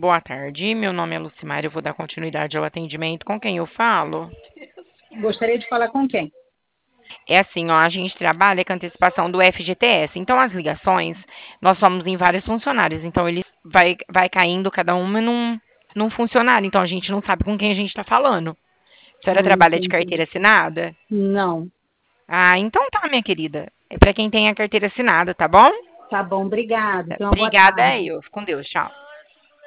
Boa tarde, meu nome é Lucimar, eu vou dar continuidade ao atendimento. Com quem eu falo? Gostaria de falar com quem? É assim, ó, a gente trabalha com antecipação do FGTS. Então, as ligações, nós somos em vários funcionários. Então, ele vai caindo cada uma num funcionário. Então, a gente não sabe com quem a gente está falando. A senhora trabalha de Entendi. carteira assinada? Não. Ah, então tá, minha querida. É para quem tem a carteira assinada, tá bom? Tá bom, obrigado. Tenha uma boa Obrigada, tarde. eu. Com Deus, tchau.